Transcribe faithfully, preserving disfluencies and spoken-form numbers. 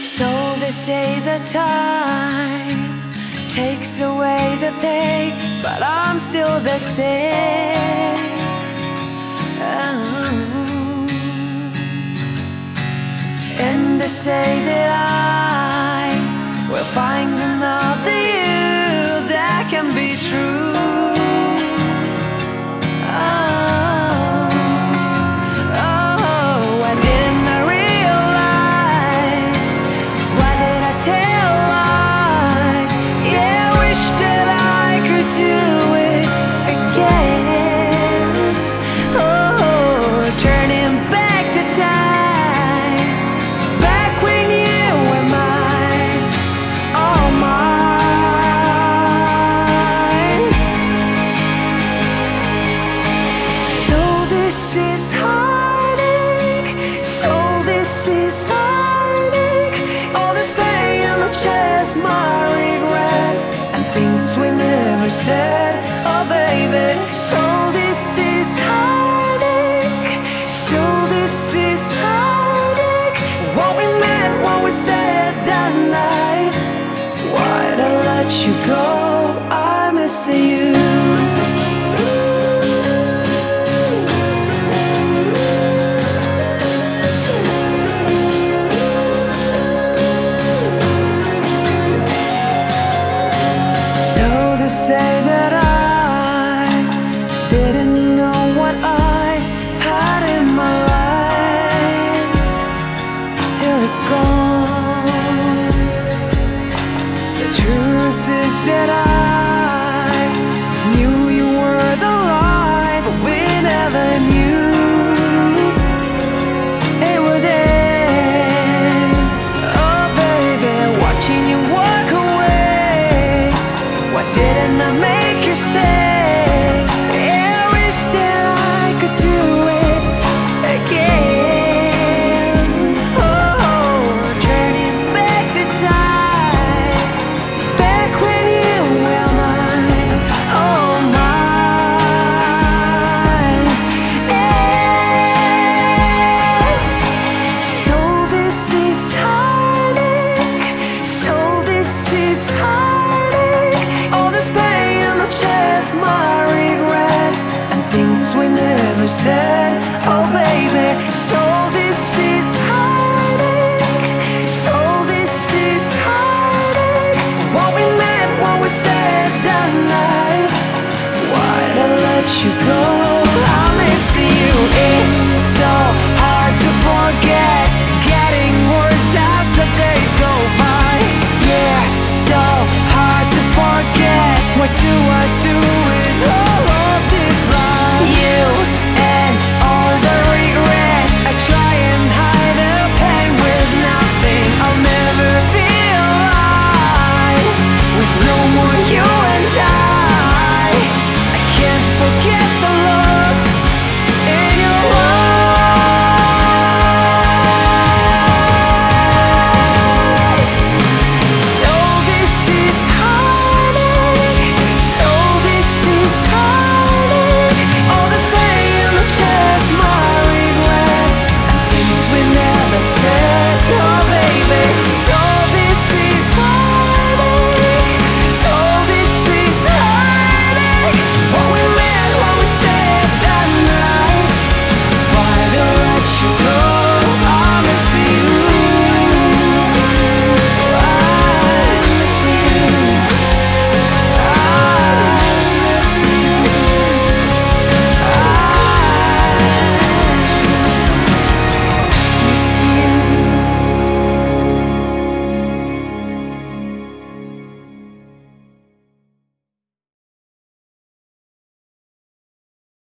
So they say the time takes away the pain, but I'm still the same. Oh. And they say that I will find another you that can be true. My regrets and things we never said, oh baby. So this is heartache, so this is heartache. What we meant, what we said that night. Why'd I let you go? I miss you. Say that I didn't know what I had in my life till it's gone.